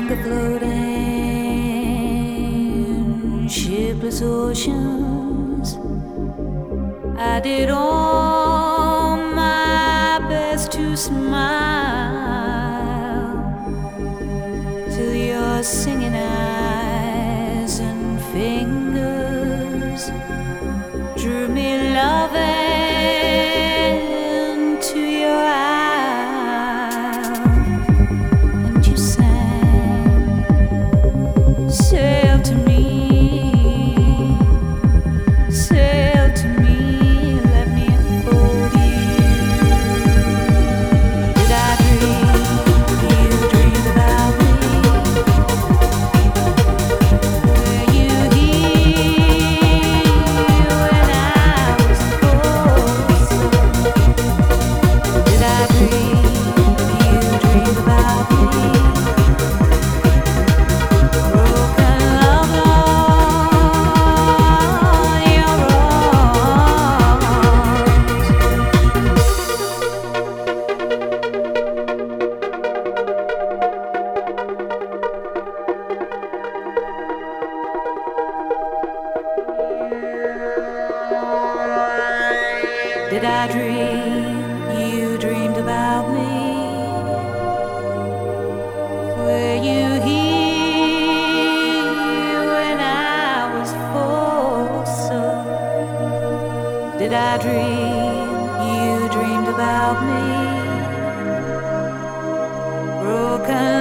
longer floating shipless oceans. I did all my best to smile till your singing eyes and fingers drew me loving to your isle, and you sang, sail to me, sail to me, let me unfold you. Did I dream you dreamed about me? Were you here when I was closer? Did I dream you dreamed about me? Broken love on your arms. Did I dream you dreamed about me? Were you here when I was forsook? Did I dream you dreamed about me? Broken